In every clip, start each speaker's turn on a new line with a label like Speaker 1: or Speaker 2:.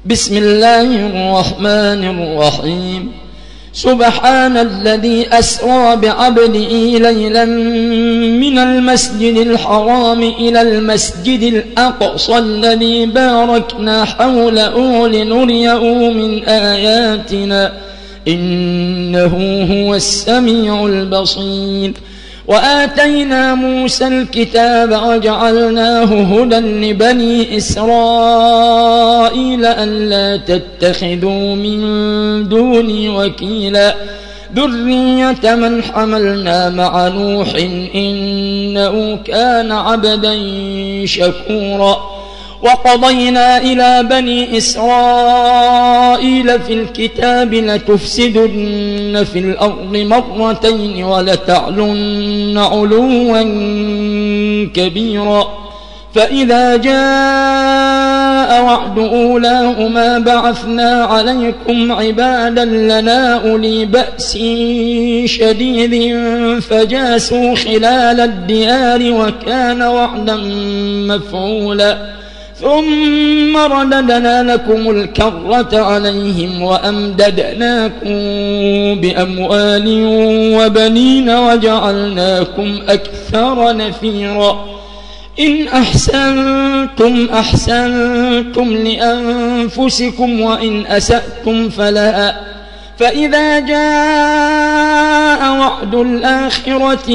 Speaker 1: بسم الله الرحمن الرحيم. سبحان الذي أسرى بعبده ليلا من المسجد الحرام إلى المسجد الأقصى الذي باركنا حوله لنريه من آياتنا إنه هو السميع البصير. وآتينا موسى الكتاب وجعلناه هدى لبني إسرائيل ألا تتخذوا من دوني وكيلا ذرية من حملنا مع نوح إنه كان عبدا شكورا. وقضينا إلى بني إسرائيل في الكتاب لتفسدن في الأرض مرتين ولتعلن علوا كبيرا. فإذا جاء وعد أولاهما بعثنا عليكم عبادا لنا أولي بأس شديد فجاسوا خلال الديار وكان وعدا مفعولا. ثم رددنا لكم الكرة عليهم وأمددناكم بأموال وبنين وجعلناكم أكثر نفيرا. إن أحسنتم أحسنتم لأنفسكم وإن أسأتم فلها. فإذا جاء وعد الآخرة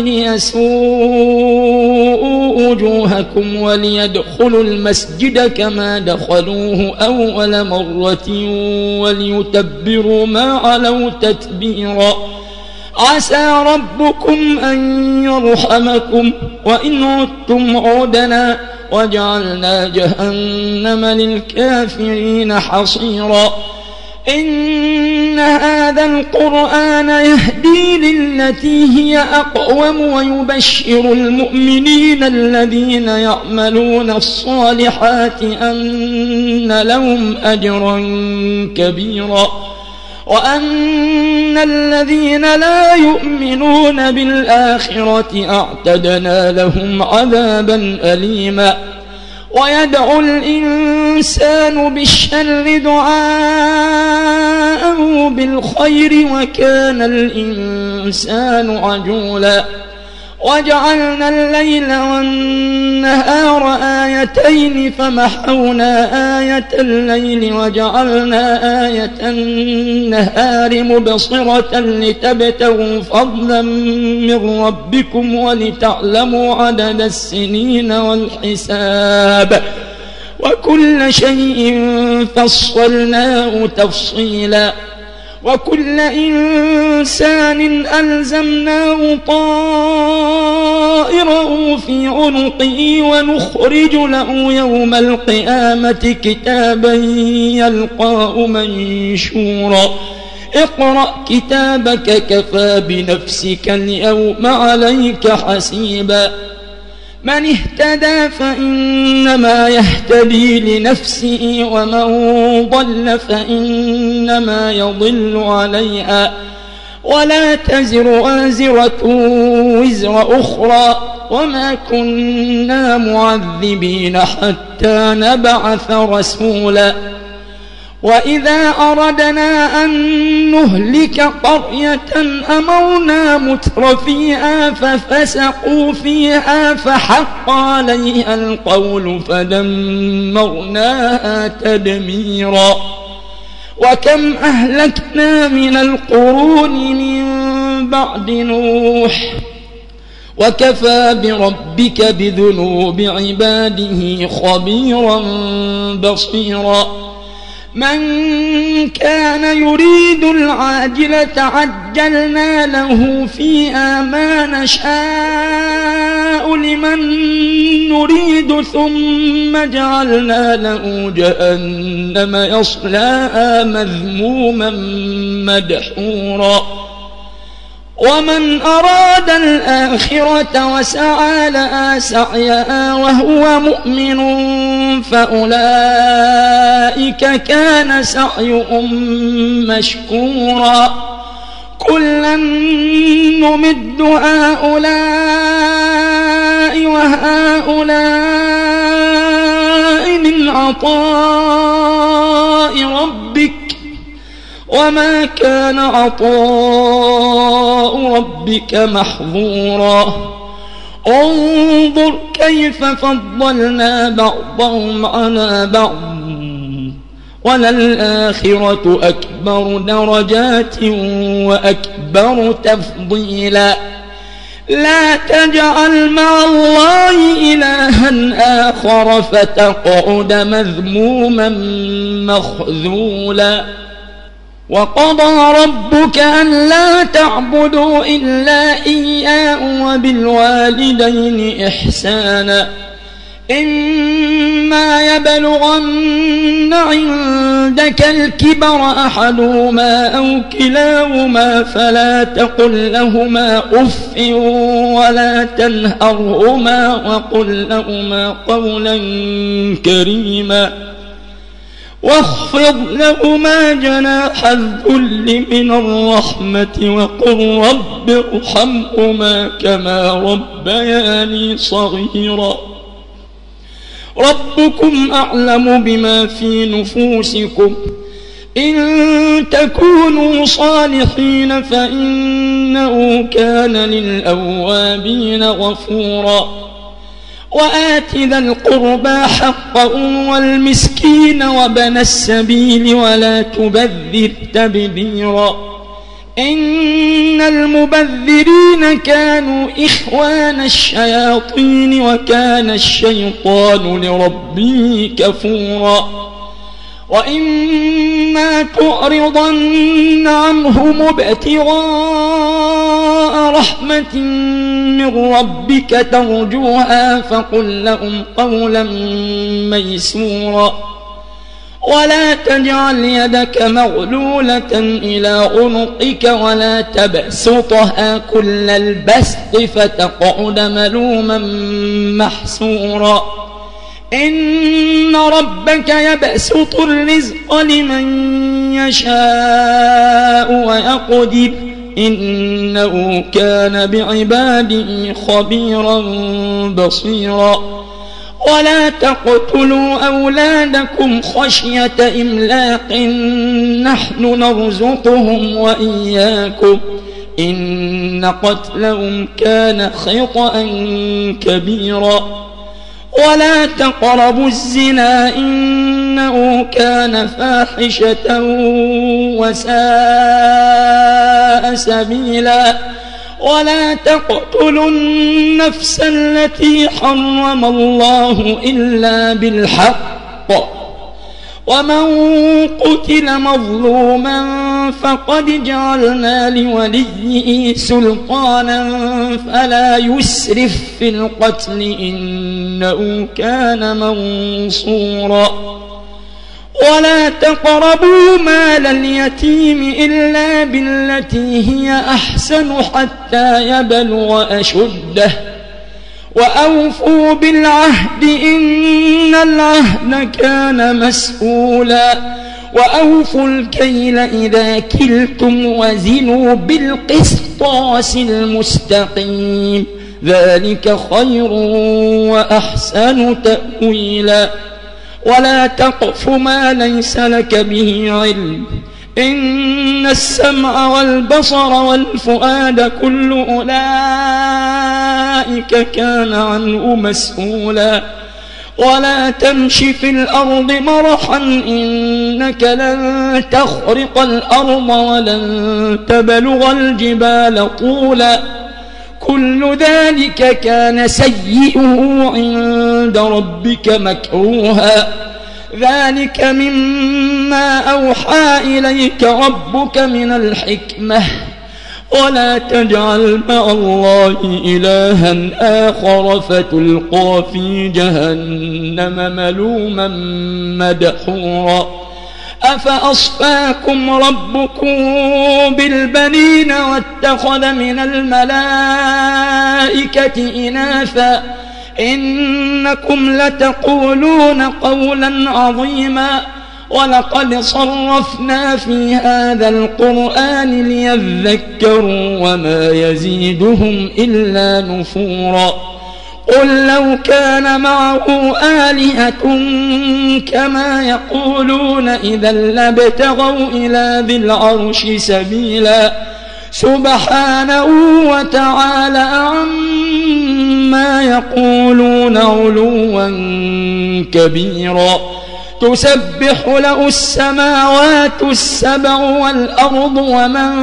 Speaker 1: ليسوءوا وجوهكم وليدخلوا المسجد كما دخلوه أول مرة وليتبروا ما علوا تتبيرا. عسى ربكم أن يرحمكم وإن عدتم عدنا وجعلنا جهنم للكافرين حصيرا. إن هذا القرآن يهدي للتي هي أقوم ويبشر المؤمنين الذين يعملون الصالحات أن لهم أجرا كبيرا وأن الذين لا يؤمنون بالآخرة أعتدنا لهم عذابا أليما. ويدعو الإنسان بالشر دعاءه بالخير وكان الإنسان عجولا. وجعلنا الليل والنهار آيتين فمحونا آية الليل وجعلنا آية النهار مبصرة لتبتغوا فضلا من ربكم ولتعلموا عدد السنين والحساب وكل شيء فصلناه تفصيلا. وكل إنسان ألزمناه طائره في عنقه ونخرج له يوم القيامة كتابا يلقاه منشورا. اقرأ كتابك كفى بنفسك اليوم عليك حسيبا. من اهتدى فإنما يهتدي لنفسه ومن ضل فإنما يضل عليها ولا تزر وازرة وزر أخرى وما كنا معذبين حتى نبعث رسولا. وإذا أردنا أن نهلك قرية أمرنا مترفيها ففسقوا فيها فحق عليها القول فدمرناها تدميرا. وكم أهلكنا من القرون من بعد نوح وكفى بربك بذنوب عباده خبيرا بصيرا. من كان يريد العاجلة عجلنا له فيها ما نشاء لمن نريد ثم جعلنا له جهنم يصلاها مذموما مدحورا. ومن أراد الآخرة وسعى لها سعيها وهو مؤمن فأولئك كان سعيهم مشكورا. كلا نمد هؤلاء وهؤلاء من عطاء ربك وما كان عطاء ربك محظورا انظر كيف فضلنا بعضهم على بعض وللآخرة أكبر درجات وأكبر تفضيلا لا تجعل مع الله إلها آخر فتقعد مذموما مخذولا وقضى ربك ألا تعبدوا إلا إياه وبالوالدين إحسانا إما يبلغن عندك الكبر أحدهما أو كلاهما فلا تقل لهما أف ولا تنهرهما وقل لهما قولا كريما واخفض لهما جناح الذل من الرحمة وقل رب ارحمهما كما ربياني صغيرا ربكم أعلم بما في نفوسكم إن تكونوا صالحين فإنه كان للأوابين غفورا وآت ذا القربى حقه والمسكين وابن السبيل ولا تبذر تبذيرا إن المبذرين كانوا إخوان الشياطين وكان الشيطان لربه كفورا وإما تعرضن عنهم ابتغاء رحمة من ربك ترجوها فقل لهم قولا ميسورا ولا تجعل يدك مغلولة إلى عنقك ولا تبسطها كل البسط فتقعد ملوما محسورا إن ربك يبسط الرزق لمن يشاء ويقدر إنه كان بعباده خبيرا بصيرا ولا تقتلوا أولادكم خشية إملاق نحن نرزقهم وإياكم إن قتلهم كان خطأ كبيرا ولا تقربوا الزنا إنه كان فاحشة وساء سبيلا ولا تقتلوا النفس التي حرم الله إلا بالحق ومن قتل مظلوما فقد جعلنا لوليه سلطانا فلا يسرف في القتل إنه كان منصورا ولا تقربوا مال اليتيم إلا بالتي هي أحسن حتى يبلغ أشده وأوفوا بالعهد إن العهد كان مسؤولا وأوفوا الكيل إذا كلتم وزنوا بالقسطاس المستقيم ذلك خير وأحسن تأويلا ولا تقف ما ليس لك به علم إن السمع والبصر والفؤاد كل أولئك كان عنه مسؤولا ولا تمش في الأرض مرحا إنك لن تخرق الأرض ولن تبلغ الجبال طولا كل ذلك كان سيئه عند ربك مكروها ذلك مما أوحى إليك ربك من الحكمة ولا تجعل مع الله إلها آخر فتلقى في جهنم ملوما مدحورا أفأصفاكم ربكم بالبنين واتخذ من الملائكة إناثا إنكم لتقولون قولا عظيما ولقد صرفنا في هذا القرآن ليذكروا وما يزيدهم إلا نفورا قل لو كان معه آلهة كما يقولون إذا لابتغوا إلى ذي العرش سبيلا سبحانه وتعالى عما يقولون علوا كبيرا تسبح له السماوات السبع والأرض ومن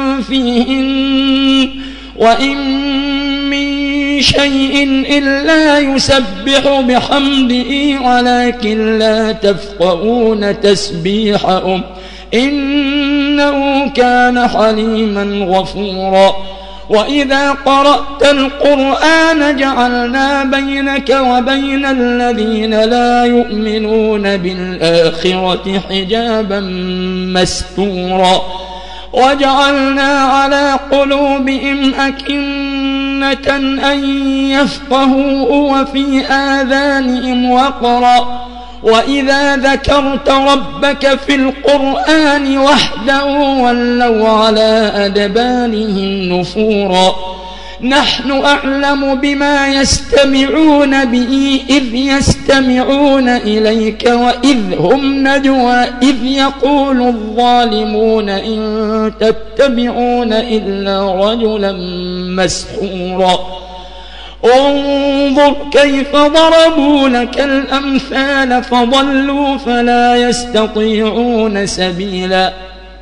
Speaker 1: فيهن وإن من شيء إلا يسبح بحمده ولكن لا تفقهون تسبيحهم إنه كان حليما غفورا وإذا قرأت القرآن جعلنا بينك وبين الذين لا يؤمنون بالآخرة حجابا مستورا وجعلنا على قلوبهم أكنة أن يفقهوا وفي آذانهم وقرا وإذا ذكرت ربك في القرآن وحده ولوا على أدبارهم نفورا نحن أعلم بما يستمعون به إذ يستمعون إليك وإذ هم نجوى إذ يقول الظالمون إن تتبعون إلا رجلا مسحورا انظر كيف ضربوا لك الأمثال فضلوا فلا يستطيعون سبيلا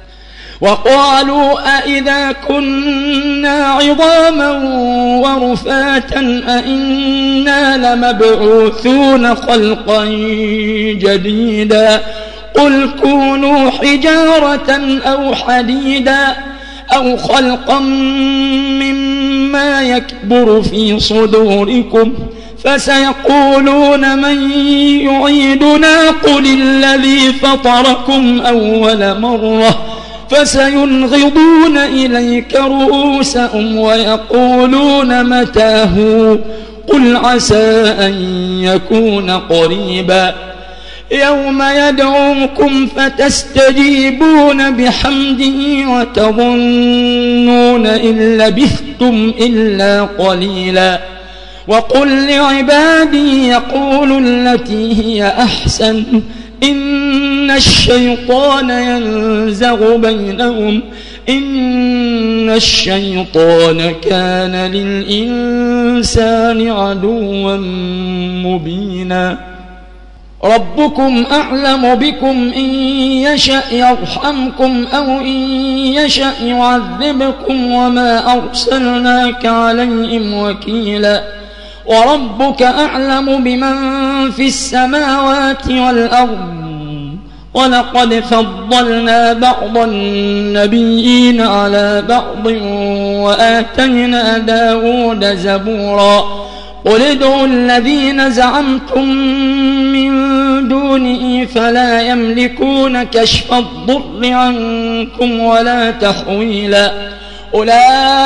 Speaker 1: وقالوا أئذا كنا عظاما ورفاتا أئنا لمبعوثون خلقا جديدا قل كونوا حجارة أو حديدا أو خلقا مما يكبر في صدوركم فسيقولون من يعيدنا قل الذي فطركم أول مرة فسينغضون إليك رؤوسهم ويقولون متاه قل عسى أن يكون قريبا يوم يدعوكم فتستجيبون بحمده وتظنون إن لبثتم إلا قليلا وقل لعبادي يقولوا التي هي أحسن إن الشيطان ينزغ بينهم إن الشيطان كان للإنسان عدوا مبينا ربكم أعلم بكم إن يشأ يرحمكم أو إن يشأ يعذبكم وما أرسلناك عليهم وكيلا وربك أعلم بمن في السماوات والأرض ولقد فضلنا بعض النبيين على بعض وآتينا داود زبورا قل ادعوا الذين زعمتم من دونه فلا يملكون كشف الضر عنكم ولا تحويلا أولئك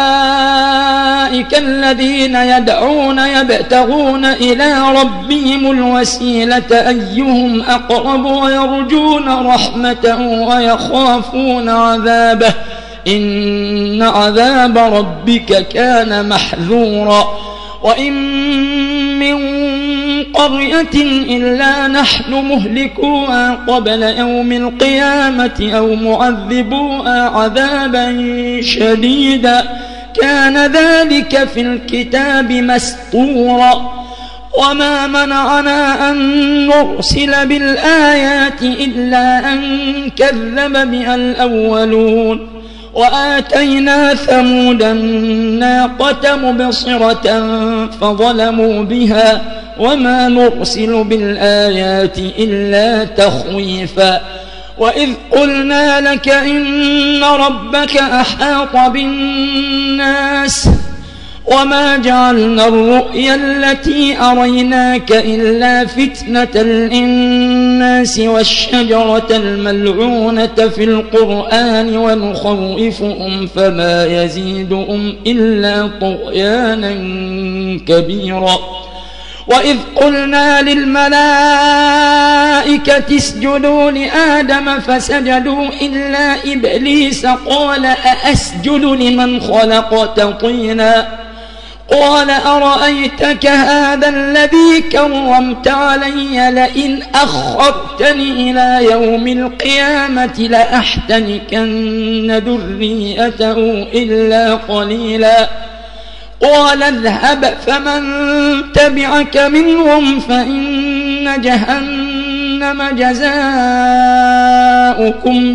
Speaker 1: الذين يدعون يبتغون إلى ربهم الوسيلة أيهم أقرب ويرجون رحمته ويخافون عذابه إن عذاب ربك كان محذورا وإن من قرية إلا نحن مهلكوها قبل يوم القيامة أو معذبوها عذابا شديدا كان ذلك في الكتاب مسطورا وما منعنا أن نرسل بالآيات إلا أن كذب بها الأولون وآتينا ثمود الناقة مبصرة فظلموا بها وما نرسل بالآيات إلا تخويفا وإذ قلنا لك إن ربك أحاط بالناس وما جعلنا الرؤيا التي أريناك إلا فتنة للناس والشجرة الملعونة في القرآن ونخوفهم فما يزيدهم إلا طغيانا كبيرا وإذ قلنا للملائكة اسجدوا لآدم فسجدوا إلا إبليس قال أأسجد لمن خلقت طينا قال أرأيتك هذا الذي كرمت علي لئن أخرتني إلى يوم القيامة لأحتنكن ذريته إلا قليلا قال اذهب فمن تبعك منهم فإن جهنم جزاؤكم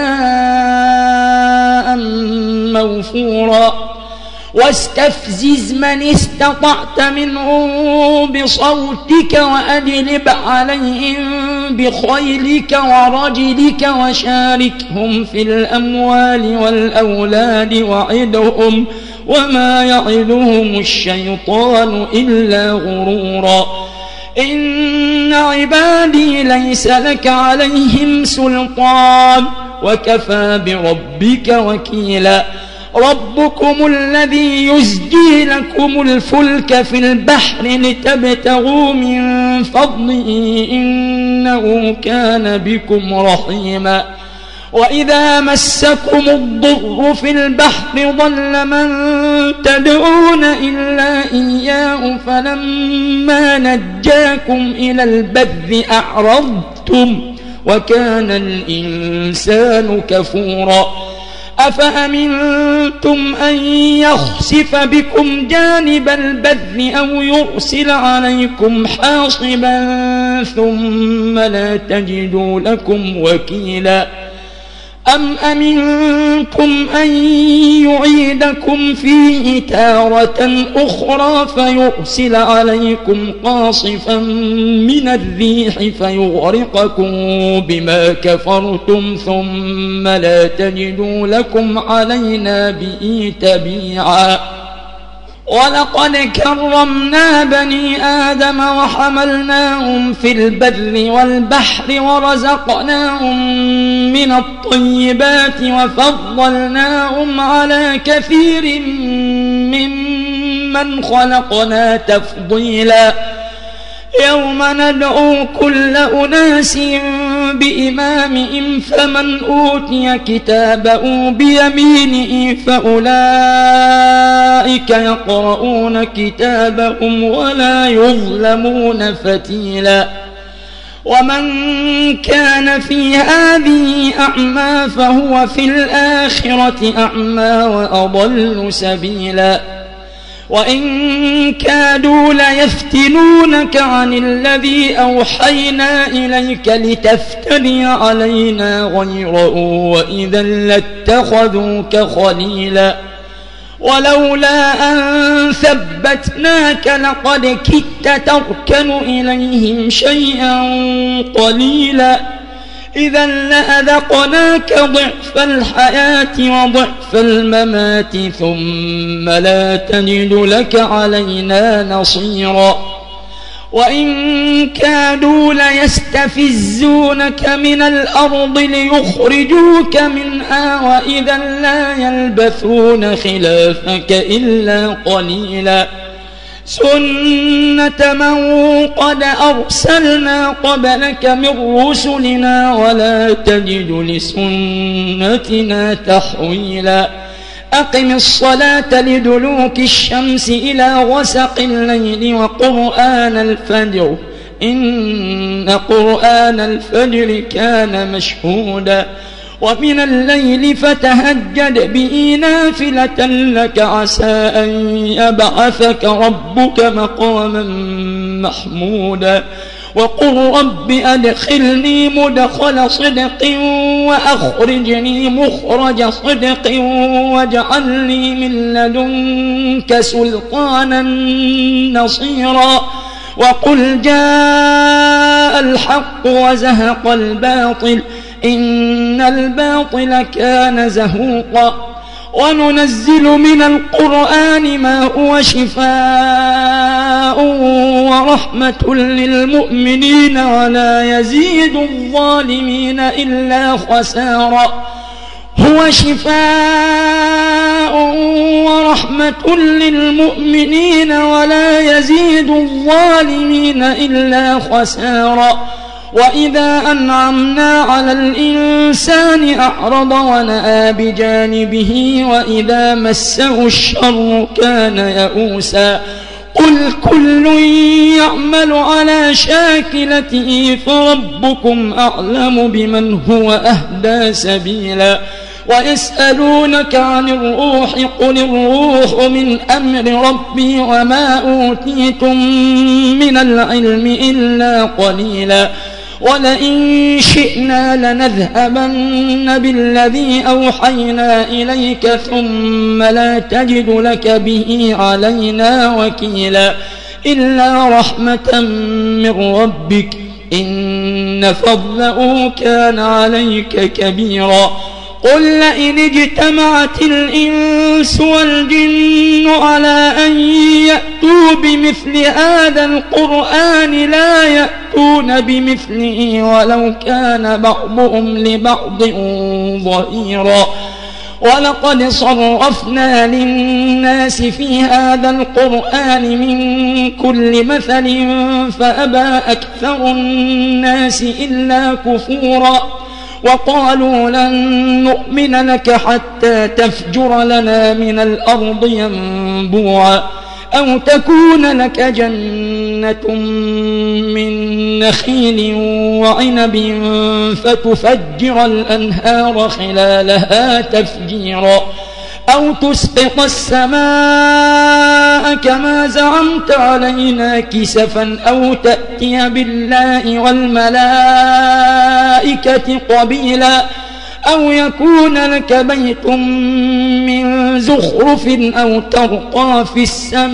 Speaker 1: جزاء موفورا واستفزز من استطعت منهم بصوتك وأجلب عليهم بخيلك ورجلك وشاركهم في الأموال والأولاد وعدهم وما يعدهم الشيطان إلا غرورا إن عبادي ليس لك عليهم سلطان وكفى بربك وكيلا ربكم الذي يزجي لكم الفلك في البحر لتبتغوا من فضله إنه كان بكم رحيما وإذا مسكم الضر في البحر ضل من تدعون إلا إياه فلما نجاكم إلى البر أعرضتم وكان الإنسان كفورا أفأمنتم أن يخسف بكم جانب البر أو يرسل عليكم حاصبا ثم لا تجدوا لكم وكيلا أم أمنتم أن يعيدكم فيه تارة أخرى فيرسل عليكم قاصفا من الريح فيغرقكم بما كفرتم ثم لا تجدوا لكم علينا به تبيعا ولقد كرمنا بني آدم وحملناهم في البر والبحر ورزقناهم من الطيبات وفضلناهم على كثير ممن خلقنا تفضيلا يوم ندعو كل أناس بإمامهم فمن أوتي كتابه بيمينه فأولئك يقرؤون كتابهم ولا يظلمون فتيلا ومن كان في هذه أعمى فهو في الآخرة أعمى وأضل سبيلا وإن كادوا ليفتنونك عن الذي أوحينا إليك لتفتري علينا غيره وإذا لاتخذوك خليلا ولولا أن ثبتناك لقد كدت تركن إليهم شيئا قليلا إذا لأذقناك ضعف الحياة وضعف الممات ثم لا تجد لك علينا نصيرا وإن كادوا ليستفزونك من الأرض ليخرجوك منها وإذا لا يلبثون خلافك إلا قليلا سنة من قد أرسلنا قبلك من رسلنا ولا تجد لسنتنا تحويلا أقم الصلاة لدلوك الشمس إلى غسق الليل وقرآن الفجر إن قرآن الفجر كان مشهودا ومن الليل فتهجد به نافلة لك عسى أن يبعثك ربك مقاما محمودا وقل رب أدخلني مدخل صدق وأخرجني مخرج صدق واجعلني من لدنك سلطانا نصيرا وقل جاء الحق وزهق الباطل إن الباطل كان زهوقا وننزل من القرآن ما هو شفاء ورحمة للمؤمنين ولا يزيد الظالمين إلا خسارا هو شفاء ورحمة للمؤمنين ولا يزيد الظالمين إلا خسارا وإذا أنعمنا على الإنسان أعرض ونأى بجانبه وإذا مسه الشر كان يئوسا قل كل يعمل على شاكلته فربكم أعلم بمن هو أهدى سبيلا ويسألونك عن الروح قل الروح من أمر ربي وما أوتيتم من العلم إلا قليلا ولئن شئنا لنذهبن بالذي أوحينا إليك ثم لا تجد لك به علينا وكيلا إلا رحمة من ربك إن فضله كان عليك كبيرا قل لئن اجتمعت الإنس والجن على أن يأتوا بمثل هذا القرآن لا يأتون بمثله ولو كان بعضهم لبعض ظهيرا ولقد صرفنا للناس في هذا القرآن من كل مثل فأبى أكثر الناس إلا كفورا وقالوا لن نؤمن لك حتى تفجر لنا من الأرض ينبوعا أو تكون لك جنة من نخيل وعنب فتفجر الأنهار خلالها تفجيرا أو تسقط السماء كما زعمت علينا كسفا أو تأتي بالله والملائكة قبيلا أو يكون لك بيت من زخرف أو ترقى في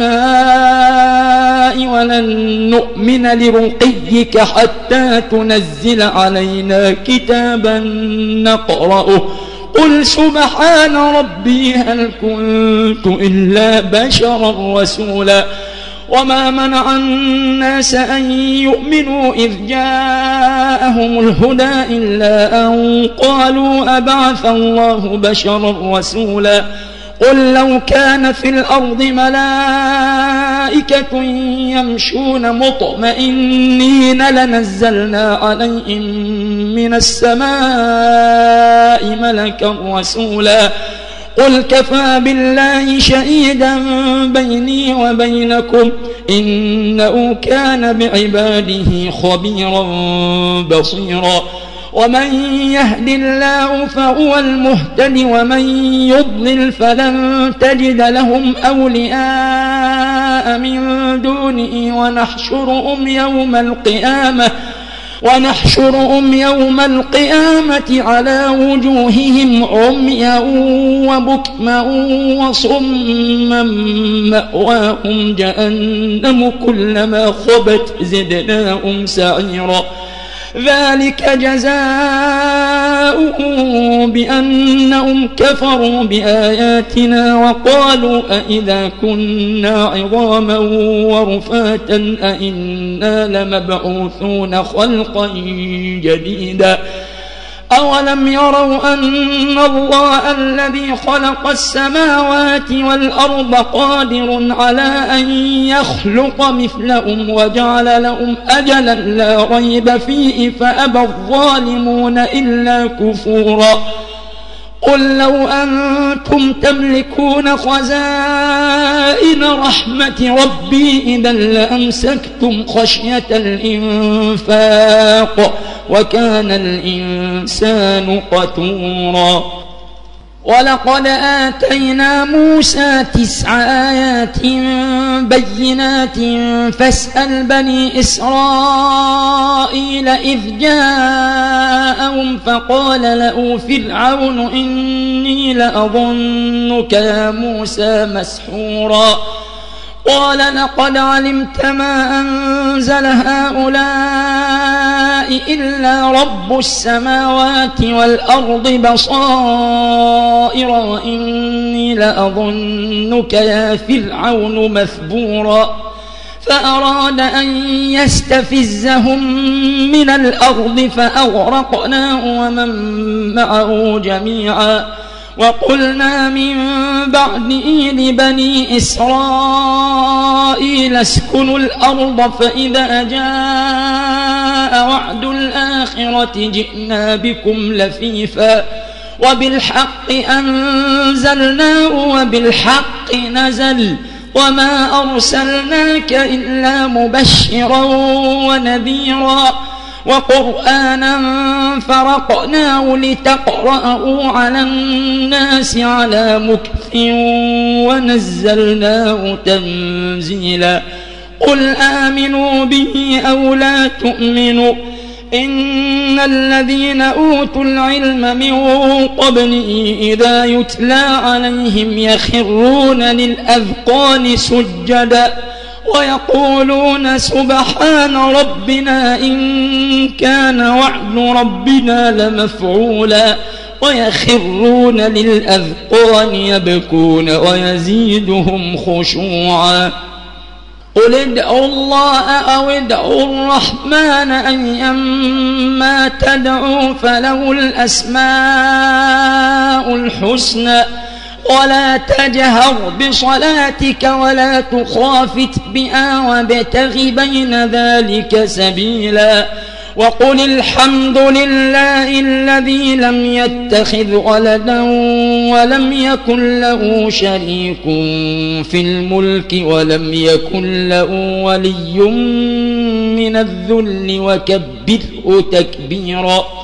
Speaker 1: السماء ولن نؤمن لرقيك حتى تنزل علينا كتابا نقرأه قل سبحان ربي هل كنت إلا بشرا رسولا وما منع الناس أن يؤمنوا إذ جاءهم الهدى إلا أن قالوا أبعث الله بشرا رسولا قل لو كان في الأرض ملائكة يمشون مطمئنين لنزلنا عليهم من السماء ملكا رسولا قل كفى بالله شهيدا بيني وبينكم إنه كان بعباده خبيرا بصيرا ومن يهد الله فهو المهتد ومن يضلل فلن تجد لهم أولياء من دونه ونحشرهم يوم القيامة على وجوههم عميا وبكما وصما مأواهم جهنم كلما خبت زدناهم سعيرا ذلك جزاؤهم بأنهم كفروا بآياتنا وقالوا أئذا كنا عظاما ورفاتا أئنا لمبعوثون خلقا جديدا أولم يروا أن الله الذي خلق السماوات والأرض قادر على أن يخلق مثلهم وجعل لهم أجلا لا ريب فيه فأبى الظالمون إلا كفورا قل لو أنتم تملكون خزائن رحمة ربي إذا لأمسكتم خشية الإنفاق وكان الإنسان قتورا ولقد آتينا موسى 9 آيات بينات فاسأل بني إسرائيل إذ جاءهم فقال له فرعون إني لأظنك يا موسى مسحورا قال لقد علمت ما أنزل هؤلاء إلا رب السماوات والأرض بصائر وإني لأظنك يا فرعون مثبورا فأراد أن يستفزهم من الأرض فأغرقناه ومن معه جميعا وقلنا من بعده لبني إسرائيل اسكنوا الأرض فإذا جاء وعد الآخرة جئنا بكم لفيفا وبالحق أنزلناه وبالحق نزل وما أرسلناك إلا مبشرا ونذيرا وقرآنا فرقناه لتقرأه على الناس على مكث ونزلناه تنزيلا قل آمنوا به أو لا تؤمنوا إن الذين أوتوا العلم من قبله إذا يتلى عليهم يخرون للأذقان سجدا ويقولون سبحان ربنا إن كان وعد ربنا لمفعولا ويخرون للأذقان يبكون ويزيدهم خشوعا قل ادعوا الله أو ادعوا الرحمن أيما تدعوا فله الأسماء الحسنى ولا تجهر بصلاتك ولا تخافت بها وابتغ بين ذلك سبيلا وقل الحمد لله الذي لم يتخذ ولدا ولم يكن له شريك في الملك ولم يكن له ولي من الذل وكبره تكبيرا